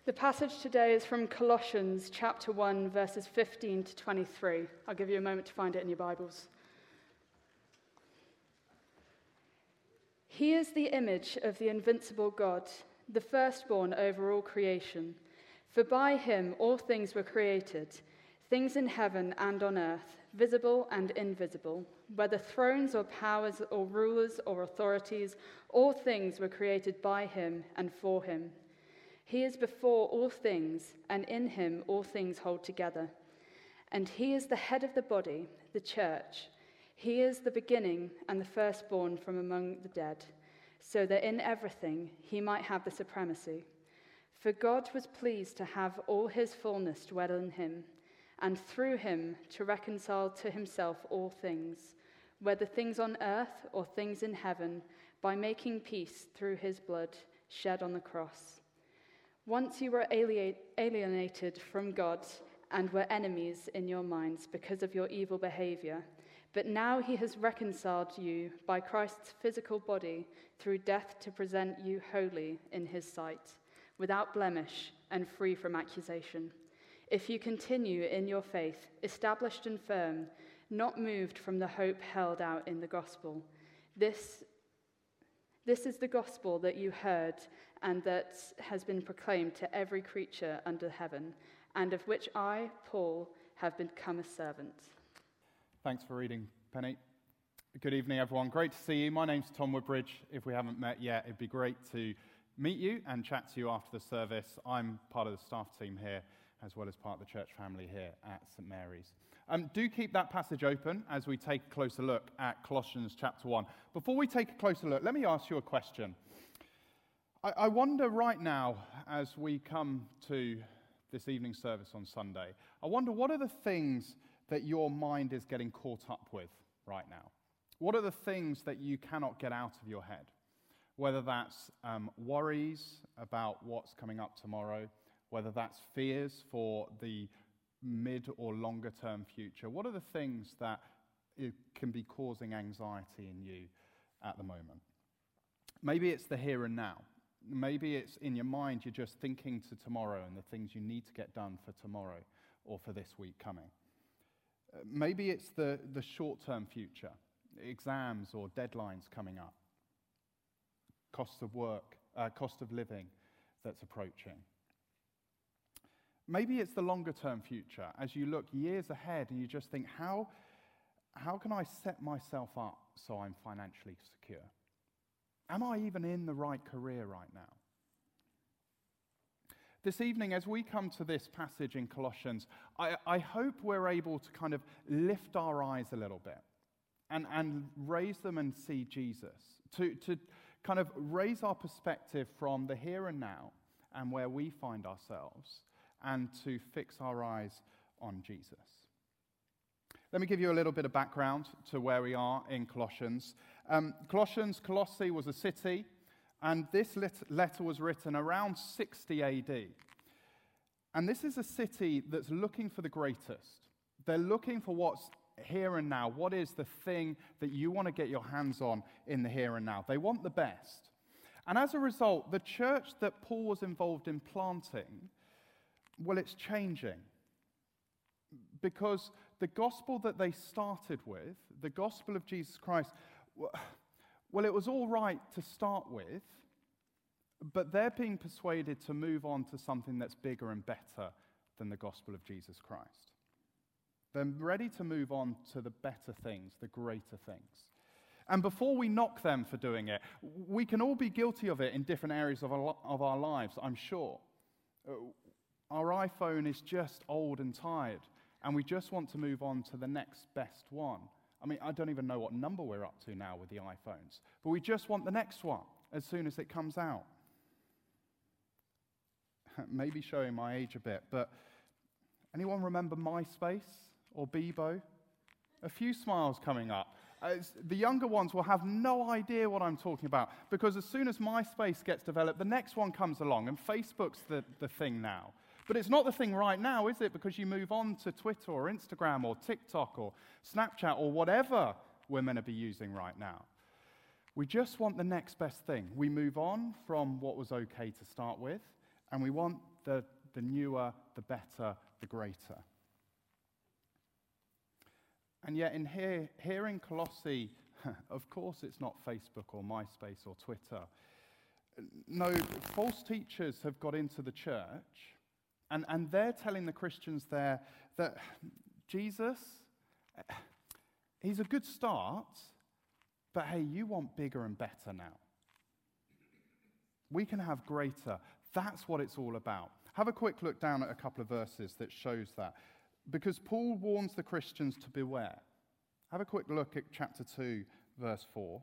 The passage today is from Colossians chapter 1, verses 15 to 23. I'll give you a moment to find it in your Bibles. He is the image of the invincible God, the firstborn over all creation. For by him all things were created, things in heaven and on earth, visible and invisible, whether thrones or powers or rulers or authorities, all things were created by him and for him. He is before all things, and in him all things hold together. And he is the head of the body, the church. He is the beginning and the firstborn from among the dead, so that in everything he might have the supremacy. For God was pleased to have all his fullness dwell in him, and through him to reconcile to himself all things, whether things on earth or things in heaven, by making peace through his blood shed on the cross. Once you were alienated from God and were enemies in your minds because of your evil behavior, but now he has reconciled you by Christ's physical body through death to present you holy in his sight, without blemish and free from accusation. If you continue in your faith, established and firm, not moved from the hope held out in the gospel. This is the gospel that you heard and that has been proclaimed to every creature under heaven, and of which I, Paul, have become a servant. Thanks for reading, Penny. Good evening, everyone. Great to see you. My name's Tom Woodbridge. If we haven't met yet, it'd be great to meet you and chat to you after the service. I'm part of the staff team here, as well as part of the church family here at St. Mary's. Do keep that passage open as we take a closer look at Colossians chapter 1. Before we take a closer look, let me ask you a question. I wonder right now, as we come to this evening service on Sunday, I wonder what are the things that your mind is getting caught up with right now? What are the things that you cannot get out of your head? Whether that's worries about what's coming up tomorrow, whether that's fears for the mid or longer term future. What are the things that can be causing anxiety in you at the moment? Maybe it's the here and now. Maybe it's in your mind you're just thinking to tomorrow and the things you need to get done for tomorrow or for this week coming. Maybe it's the short-term future, exams or deadlines coming up, cost of work, cost of living that's approaching. Maybe it's the longer-term future as you look years ahead and you just think, how can I set myself up so I'm financially secure? Am I even in the right career right now? This evening, as we come to this passage in Colossians, I hope we're able to kind of lift our eyes a little bit and raise them and see Jesus, to kind of raise our perspective from the here and now and where we find ourselves, and to fix our eyes on Jesus. Let me give you a little bit of background to where we are in Colossians. Colossae was a city, and this letter was written around 60 AD. And this is a city that's looking for the greatest. They're looking for what's here and now. What is the thing that you want to get your hands on in the here and now? They want the best. And as a result, the church that Paul was involved in planting, well, it's changing. Because the gospel that they started with, the gospel of Jesus Christ, well, it was all right to start with, but they're being persuaded to move on to something that's bigger and better than the gospel of Jesus Christ. They're ready to move on to the better things, the greater things. And before we knock them for doing it, we can all be guilty of it in different areas of our lives, I'm sure. Our iPhone is just old and tired, and we just want to move on to the next best one. I mean, I don't even know what number we're up to now with the iPhones, but we just want the next one as soon as it comes out. Maybe showing my age a bit, but anyone remember MySpace or Bebo? A few smiles coming up. The younger ones will have no idea what I'm talking about, because as soon as MySpace gets developed, the next one comes along, and Facebook's the thing now. But it's not the thing right now, is it? Because you move on to Twitter or Instagram or TikTok or Snapchat or whatever we're meant to be using right now. We just want the next best thing. We move on from what was okay to start with, and we want the newer, the better, the greater. And yet here in Colossae, of course it's not Facebook or MySpace or Twitter. No, false teachers have got into the church, and they're telling the Christians there that Jesus, he's a good start, but hey, you want bigger and better now. We can have greater. That's what it's all about. Have a quick look down at a couple of verses that shows that. Because Paul warns the Christians to beware. Have a quick look at chapter 2, verse 4.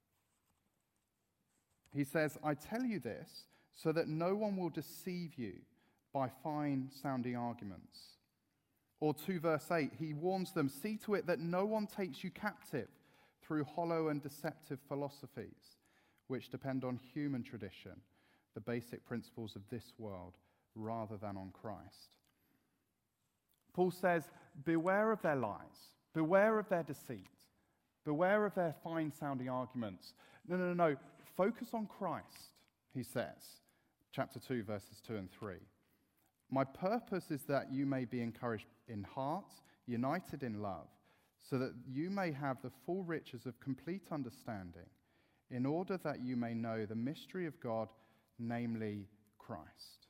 He says, I tell you this so that no one will deceive you by fine-sounding arguments. Or 2 verse 8, he warns them, see to it that no one takes you captive through hollow and deceptive philosophies, which depend on human tradition, the basic principles of this world, rather than on Christ. Paul says, beware of their lies, beware of their deceit, beware of their fine-sounding arguments. No. Focus on Christ, he says, chapter 2, verses 2 and 3. My purpose is that you may be encouraged in heart, united in love, so that you may have the full riches of complete understanding, in order that you may know the mystery of God, namely Christ.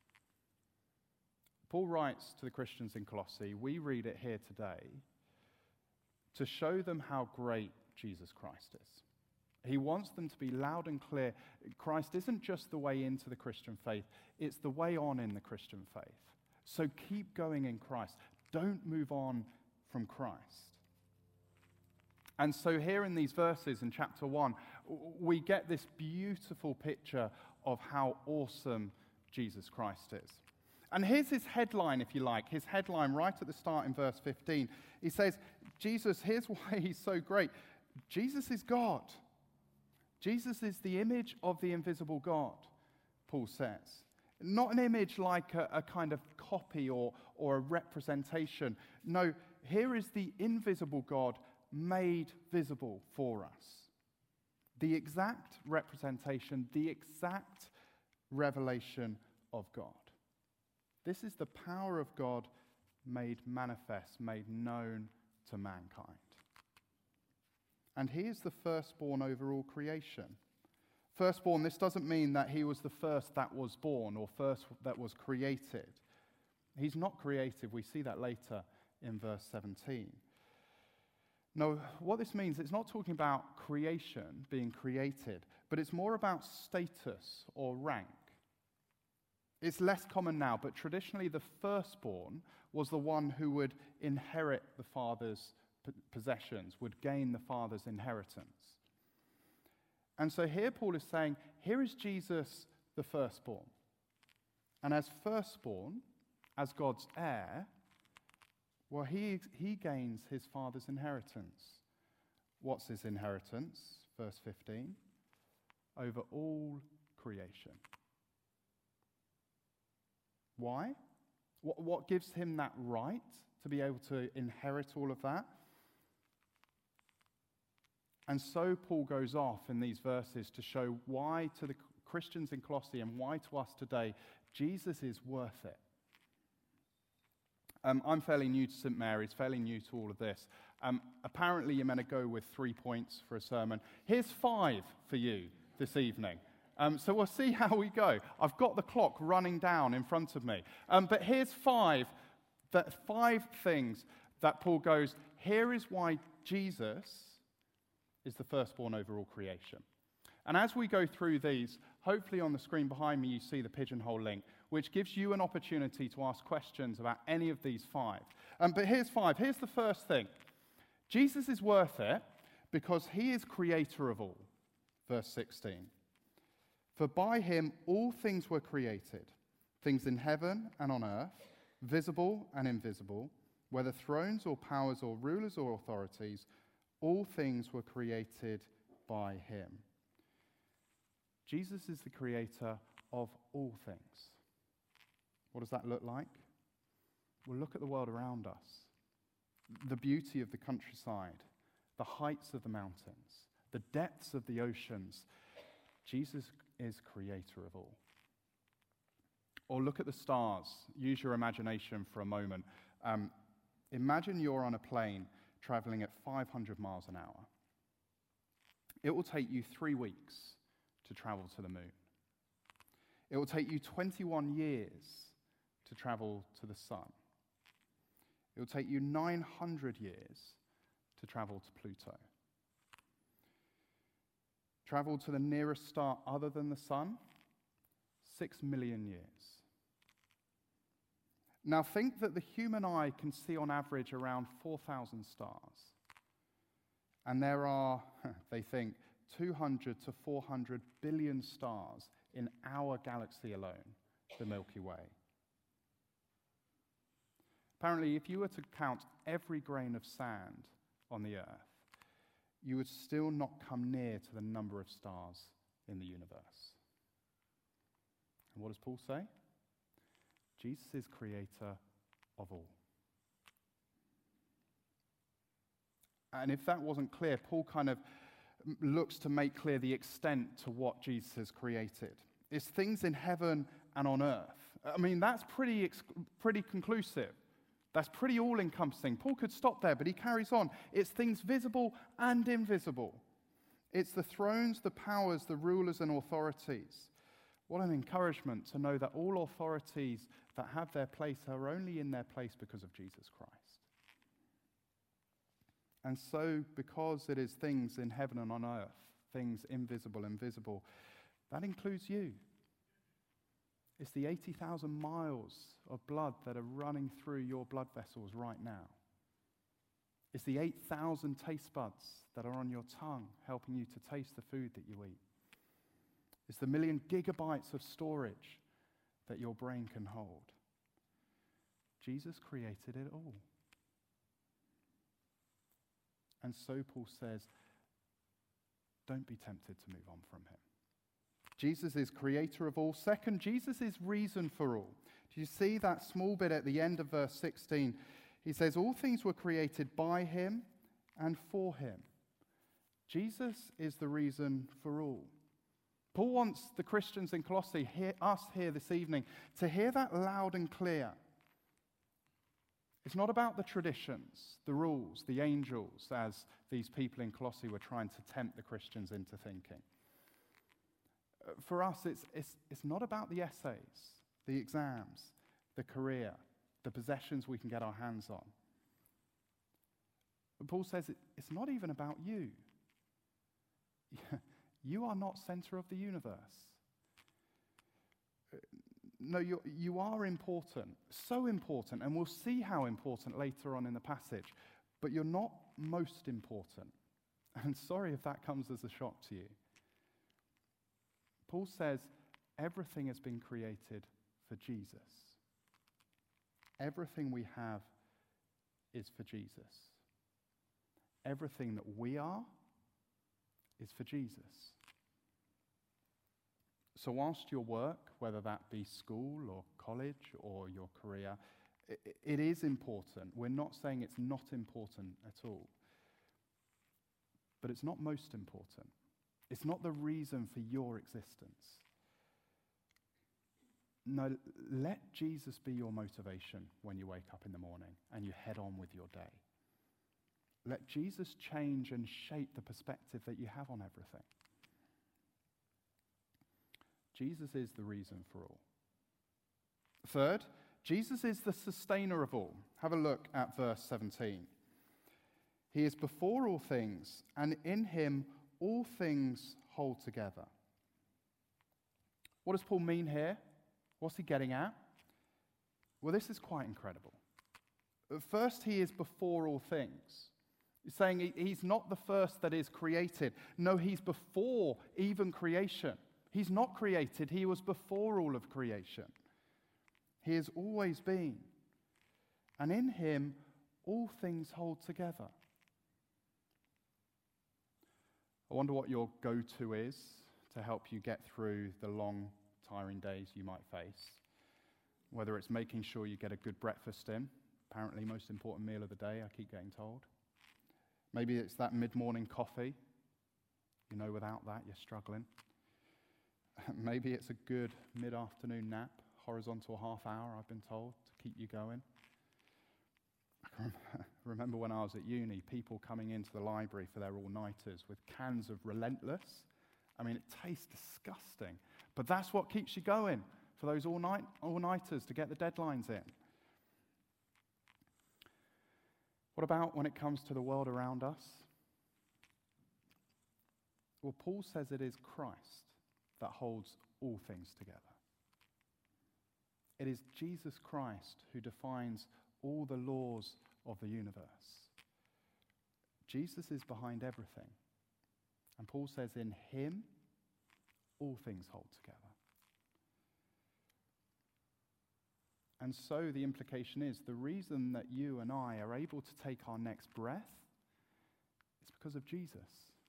Paul writes to the Christians in Colossae, we read it here today, to show them how great Jesus Christ is. He wants them to be loud and clear. Christ isn't just the way into the Christian faith, it's the way on in the Christian faith. So keep going in Christ. Don't move on from Christ. And so here in these verses in chapter 1, we get this beautiful picture of how awesome Jesus Christ is. And here's his headline, if you like, his headline right at the start in verse 15. He says, Jesus, here's why he's so great. Jesus is God. Jesus is the image of the invisible God, Paul says. Not an image like a kind of copy or a representation. No, here is the invisible God made visible for us. The exact representation, the exact revelation of God. This is the power of God made manifest, made known to mankind. And he is the firstborn over all creation. Firstborn, this doesn't mean that he was the first that was born or first that was created. He's not creative. We see that later in verse 17. No, what this means, it's not talking about creation being created, but it's more about status or rank. It's less common now, but traditionally the firstborn was the one who would inherit the father's possessions, would gain the father's inheritance. And so here Paul is saying, here is Jesus the firstborn. And as firstborn, as God's heir, well, he gains his father's inheritance. What's his inheritance? Verse 15. Over all creation. Why? What gives him that right to be able to inherit all of that? And so Paul goes off in these verses to show why to the Christians in Colossae and why to us today, Jesus is worth it. I'm fairly new to St. Mary's, fairly new to all of this. Apparently you're meant to go with 3 points for a sermon. Here's 5 for you this evening. So we'll see how we go. I've got the clock running down in front of me. But here's 5 things that Paul goes, here is why Jesus is the firstborn over all creation. And as we go through these, hopefully on the screen behind me you see the Pigeonhole link, which gives you an opportunity to ask questions about any of these 5. But here's 5. Here's the first thing. Jesus is worth it because he is creator of all. Verse 16. For by him all things were created, things in heaven and on earth, visible and invisible, whether thrones or powers or rulers or authorities, all things were created by him. Jesus is the creator of all things. What does that look like? Well, look at the world around us. The beauty of the countryside, the heights of the mountains, the depths of the oceans. Jesus is creator of all. Or look at the stars. Use your imagination for a moment. Imagine you're on a plane traveling at 500 miles an hour. It will take you 3 weeks to travel to the moon. It will take you 21 years to travel to the sun. It will take you 900 years to travel to Pluto. Travel to the nearest star other than the sun, 6 million years. Now think that the human eye can see on average around 4,000 stars. And there are, they think, 200 to 400 billion stars in our galaxy alone, the Milky Way. Apparently, if you were to count every grain of sand on the Earth, you would still not come near to the number of stars in the universe. And what does Paul say? Jesus is creator of all. And if that wasn't clear, Paul kind of looks to make clear the extent to what Jesus has created. It's things in heaven and on earth. I mean, that's pretty conclusive. That's pretty all-encompassing. Paul could stop there, but he carries on. It's things visible and invisible. It's the thrones, the powers, the rulers and authorities. What an encouragement to know that all authorities that have their place are only in their place because of Jesus Christ. And so, because it is things in heaven and on earth, things invisible and visible, that includes you. It's the 80,000 miles of blood that are running through your blood vessels right now. It's the 8,000 taste buds that are on your tongue, helping you to taste the food that you eat. It's the 1 million gigabytes of storage that your brain can hold. Jesus created it all. And so Paul says, don't be tempted to move on from him. Jesus is creator of all. Second, Jesus is reason for all. Do you see that small bit at the end of verse 16? He says, all things were created by him and for him. Jesus is the reason for all. Paul wants the Christians in Colossae, us here this evening, to hear that loud and clear. It's not about the traditions, the rules, the angels, as these people in Colossae were trying to tempt the Christians into thinking. For us, it's not about the essays, the exams, the career, the possessions we can get our hands on. But Paul says it's not even about you. You are not center of the universe. No, you are important, so important, and we'll see how important later on in the passage, but you're not most important. And sorry if that comes as a shock to you. Paul says everything has been created for Jesus. Everything we have is for Jesus. Everything that we are is for Jesus. So whilst your work, whether that be school or college or your career, it is important. We're not saying it's not important at all. But it's not most important. It's not the reason for your existence. No, let Jesus be your motivation when you wake up in the morning and you head on with your day. Let Jesus change and shape the perspective that you have on everything. Jesus is the reason for all. Third, Jesus is the sustainer of all. Have a look at verse 17. He is before all things, and in him all things hold together. What does Paul mean here? What's he getting at? Well, this is quite incredible. First, he is before all things. He's saying he's not the first that is created. No, he's before even creation. He's not created. He was before all of creation. He has always been. And in him, all things hold together. I wonder what your go-to is to help you get through the long, tiring days you might face. Whether it's making sure you get a good breakfast in, apparently most important meal of the day, I keep getting told. Maybe it's that mid-morning coffee. You know, without that, you're struggling. Maybe it's a good mid-afternoon nap, horizontal half hour, I've been told, to keep you going. I can remember when I was at uni, people coming into the library for their all-nighters with cans of Relentless. I mean, it tastes disgusting, but that's what keeps you going, for those all-nighters to get the deadlines in. What about when it comes to the world around us? Well, Paul says it is Christ that holds all things together. It is Jesus Christ who defines all the laws of the universe. Jesus is behind everything. And Paul says in him, all things hold together. And so the implication is the reason that you and I are able to take our next breath is because of Jesus.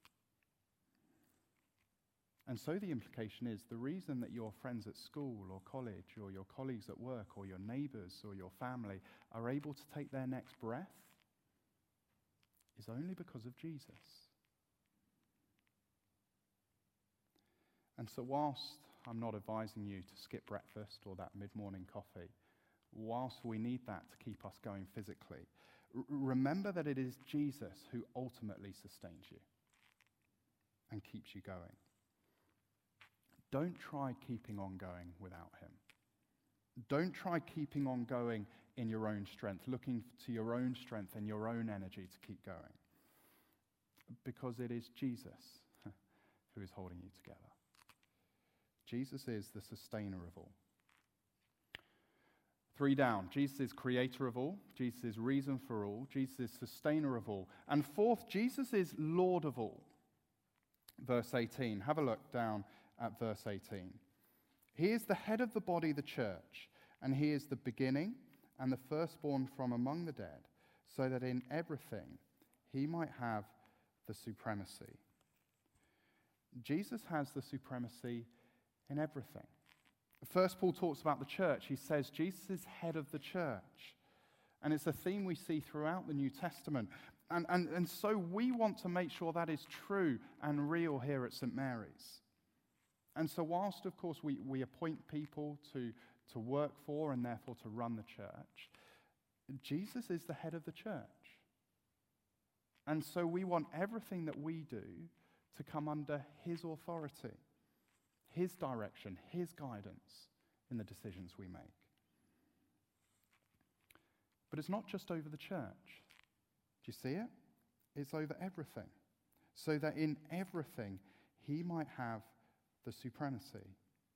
And so the implication is the reason that your friends at school or college or your colleagues at work or your neighbors or your family are able to take their next breath is only because of Jesus. And so whilst I'm not advising you to skip breakfast or that mid-morning coffee, whilst we need that to keep us going physically, remember that it is Jesus who ultimately sustains you and keeps you going. Don't try keeping on going without him. Don't try keeping on going in your own strength, looking to your own strength and your own energy to keep going. Because it is Jesus who is holding you together. Jesus is the sustainer of all. 3 down, Jesus is creator of all. Jesus is reason for all. Jesus is sustainer of all. And 4th, Jesus is Lord of all. Verse 18, have a look down at verse 18. He is the head of the body, the church, and he is the beginning and the firstborn from among the dead, so that in everything he might have the supremacy. Jesus has the supremacy in everything. First, Paul talks about the church. He says Jesus is head of the church. And it's a theme we see throughout the New Testament. And so we want to make sure that is true and real here at St. Mary's. And so whilst, of course, we appoint people to work for and therefore to run the church, Jesus is the head of the church. And so we want everything that we do to come under his authority, his direction, his guidance in the decisions we make. But it's not just over the church. Do you see it? It's over everything. So that in everything he might have the supremacy.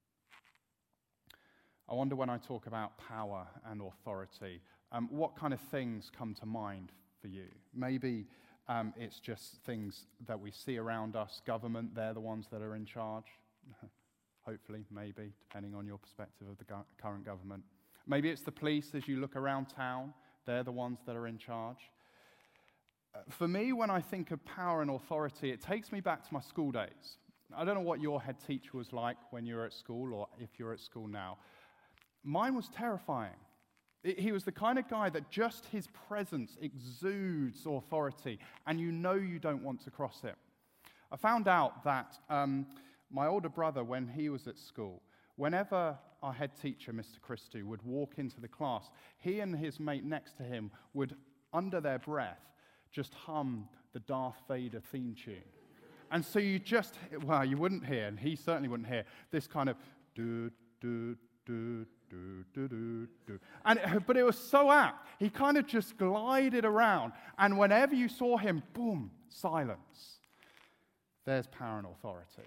I wonder when I talk about power and authority, what kind of things come to mind for you? Maybe it's just things that we see around us. Government, they're the ones that are in charge. Hopefully, maybe, depending on your perspective of the current government. Maybe it's the police as you look around town. They're the ones that are in charge. For me, when I think of power and authority, it takes me back to my school days. I don't know what your head teacher was like when you were at school or if you're at school now. Mine was terrifying. He was the kind of guy that just his presence exudes authority, and you know you don't want to cross it. I found out that my older brother, when he was at school, whenever our head teacher, Mr. Christou, would walk into the class, he and his mate next to him would, under their breath, just hum the Darth Vader theme tune. And so you wouldn't hear, and he certainly wouldn't hear, this kind of do, do, do, do, do, do, do. But it was so apt. He kind of just glided around, and whenever you saw him, boom, silence. There's power and authority.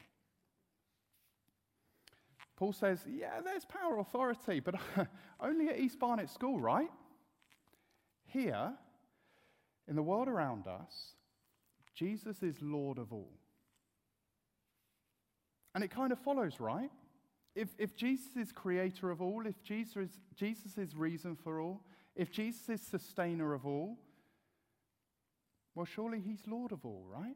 Paul says, yeah, there's power and authority, but only at East Barnet School, right? Here, in the world around us, Jesus is Lord of all. And it kind of follows, right? If Jesus is creator of all, if Jesus is reason for all, if Jesus is sustainer of all, well, surely he's Lord of all, right?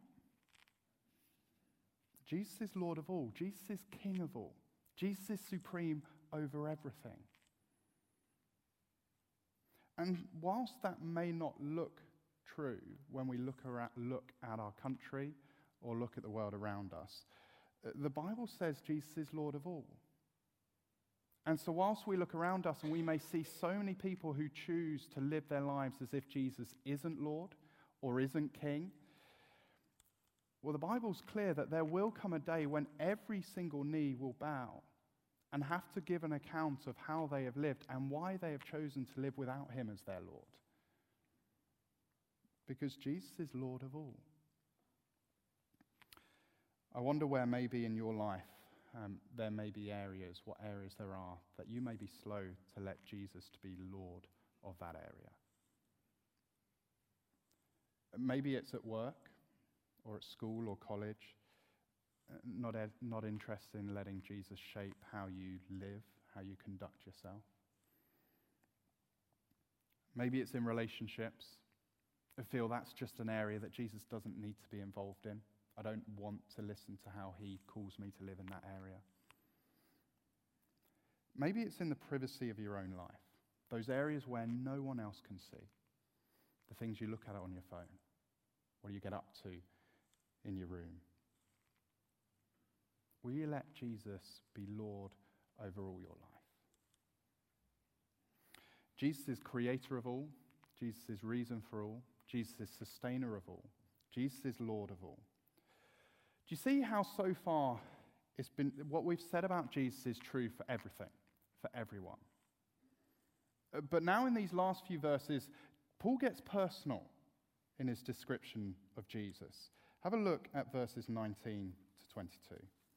Jesus is Lord of all. Jesus is King of all. Jesus is supreme over everything. And whilst that may not look true when we look at our country or look at the world around us, the Bible says Jesus is Lord of all. And so whilst we look around us and we may see so many people who choose to live their lives as if Jesus isn't Lord or isn't King, well, the Bible's clear that there will come a day when every single knee will bow and have to give an account of how they have lived and why they have chosen to live without him as their Lord. Because Jesus is Lord of all. I wonder where maybe in your life there may be what areas there are that you may be slow to let Jesus to be Lord of that area. Maybe it's at work or at school or college, not interested in letting Jesus shape how you live, how you conduct yourself. Maybe it's in relationships. I feel that's just an area that Jesus doesn't need to be involved in. I don't want to listen to how he calls me to live in that area. Maybe it's in the privacy of your own life, those areas where no one else can see, the things you look at on your phone, what you get up to in your room. Will you let Jesus be Lord over all your life? Jesus is creator of all. Jesus is reason for all. Jesus is sustainer of all. Jesus is Lord of all. Do you see how so far it's been, what we've said about Jesus is true for everything, for everyone? But now in these last few verses, Paul gets personal in his description of Jesus. Have a look at verses 19 to 22.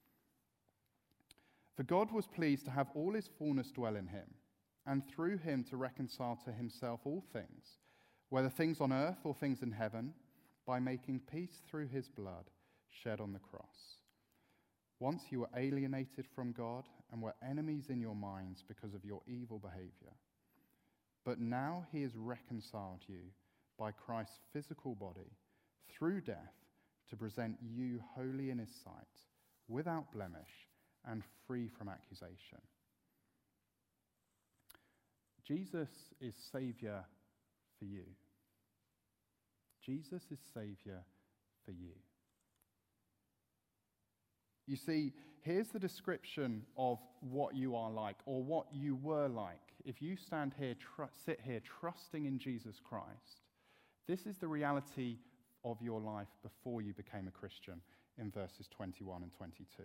For God was pleased to have all his fullness dwell in him, and through him to reconcile to himself all things, whether things on earth or things in heaven, by making peace through his blood shed on the cross. Once you were alienated from God and were enemies in your minds because of your evil behavior. But now he has reconciled you by Christ's physical body through death to present you holy in his sight, without blemish and free from accusation. Jesus is Saviour for you. Jesus is Saviour for you. You see, here's the description of what you are like, or what you were like. If you sit here trusting in Jesus Christ, this is the reality of your life before you became a Christian in verses 21 and 22.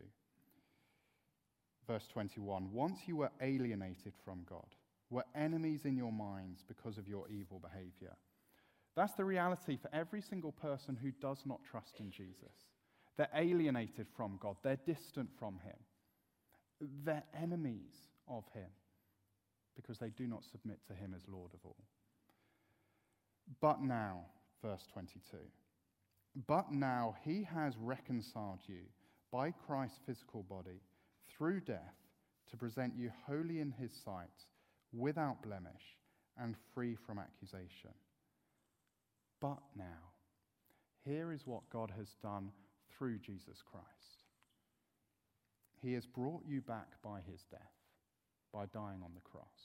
Verse 21, once you were alienated from God, were enemies in your minds because of your evil behavior. That's the reality for every single person who does not trust in Jesus. They're alienated from God. They're distant from him. They're enemies of him because they do not submit to him as Lord of all. But now, verse 22, but now he has reconciled you by Christ's physical body through death to present you holy in his sight, without blemish and free from accusation. But now, here is what God has done through Jesus Christ. He has brought you back by his death, by dying on the cross.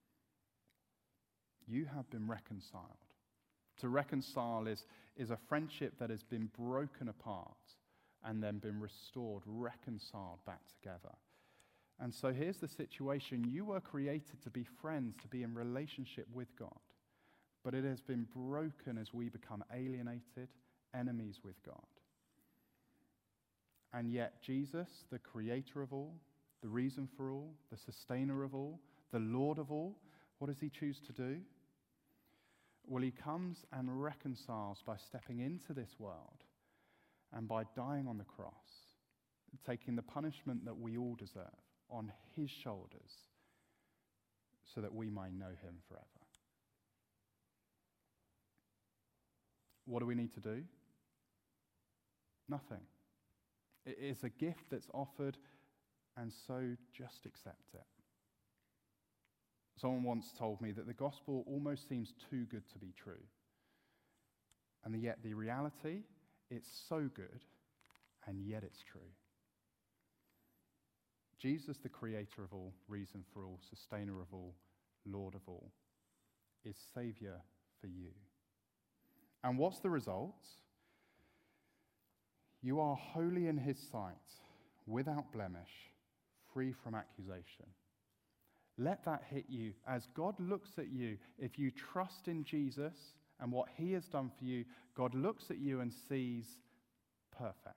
You have been reconciled. To reconcile is a friendship that has been broken apart and then been restored, reconciled back together. And so here's the situation. You were created to be friends, to be in relationship with God. But it has been broken as we become alienated, enemies with God. And yet Jesus, the creator of all, the reason for all, the sustainer of all, the Lord of all, what does he choose to do? Well, he comes and reconciles by stepping into this world and by dying on the cross, taking the punishment that we all deserve on his shoulders so that we might know him forever. What do we need to do? Nothing. It is a gift that's offered, and so just accept it. Someone once told me that the gospel almost seems too good to be true. And yet the reality, it's so good, and yet it's true. Jesus, the creator of all, reason for all, sustainer of all, Lord of all, is Saviour for you. And what's the result? You are holy in his sight, without blemish, free from accusation. Let that hit you. As God looks at you, if you trust in Jesus and what he has done for you, God looks at you and sees perfect.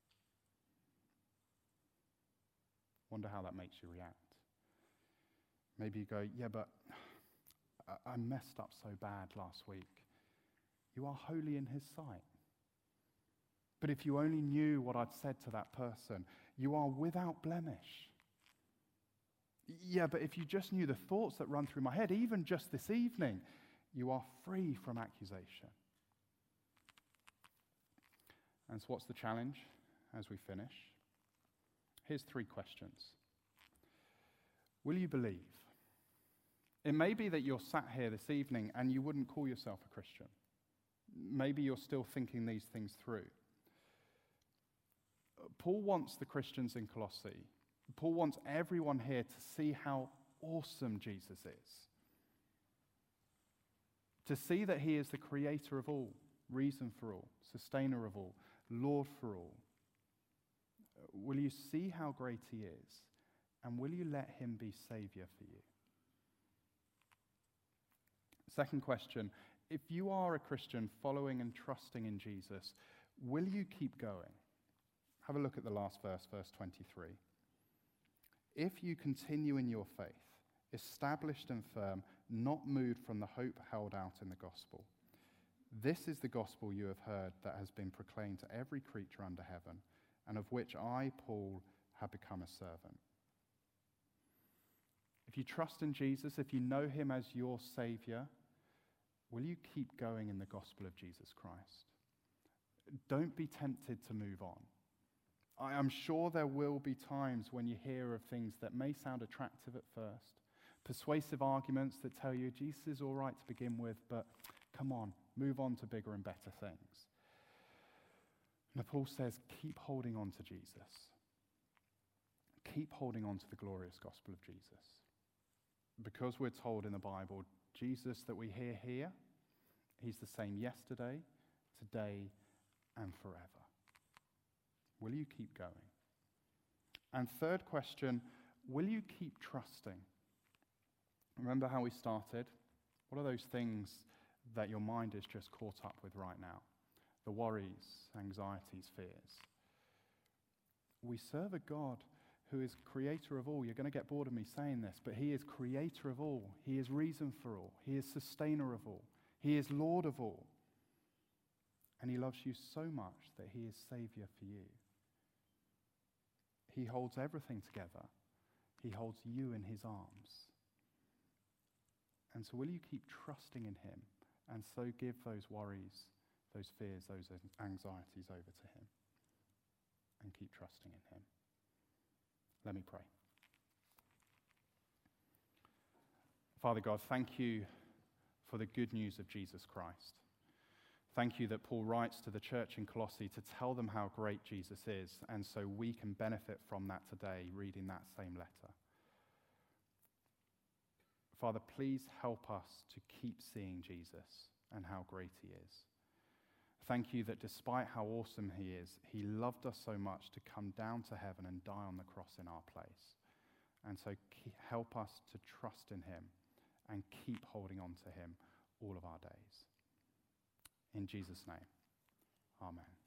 Wonder how that makes you react. Maybe you go, yeah, but I messed up so bad last week. You are holy in his sight. But if you only knew what I'd said to that person, you are without blemish. Yeah, but if you just knew the thoughts that run through my head, even just this evening, you are free from accusation. And so what's the challenge as we finish? Here's 3 questions. Will you believe? It may be that you're sat here this evening and you wouldn't call yourself a Christian. Maybe you're still thinking these things through. Paul wants the Christians in Colossae, Paul wants everyone here to see how awesome Jesus is. To see that he is the creator of all, reason for all, sustainer of all, Lord for all. Will you see how great he is? And will you let him be Savior for you? Second question, if you are a Christian following and trusting in Jesus, will you keep going? Have a look at the last verse, verse 23. If you continue in your faith, established and firm, not moved from the hope held out in the gospel. This is the gospel you have heard that has been proclaimed to every creature under heaven, and of which I, Paul, have become a servant. If you trust in Jesus, if you know him as your Savior, will you keep going in the gospel of Jesus Christ? Don't be tempted to move on. I am sure there will be times when you hear of things that may sound attractive at first, persuasive arguments that tell you Jesus is all right to begin with, but come on, move on to bigger and better things. And Paul says, keep holding on to Jesus. Keep holding on to the glorious gospel of Jesus. Because we're told in the Bible, Jesus that we hear here, he's the same yesterday, today, and forever. Will you keep going? And third question, will you keep trusting? Remember how we started? What are those things that your mind is just caught up with right now? The worries, anxieties, fears. We serve a God who is creator of all. You're going to get bored of me saying this, but he is creator of all. He is reason for all. He is sustainer of all. He is Lord of all. And he loves you so much that he is Savior for you. He holds everything together. He holds you in his arms. And so will you keep trusting in him and so give those worries, those fears, those anxieties over to him and keep trusting in him? Let me pray. Father God, thank you for the good news of Jesus Christ. Thank you that Paul writes to the church in Colossae to tell them how great Jesus is, and so we can benefit from that today, reading that same letter. Father, please help us to keep seeing Jesus and how great he is. Thank you that despite how awesome he is, he loved us so much to come down to heaven and die on the cross in our place. And so help us to trust in him and keep holding on to him all of our days. In Jesus' name, amen.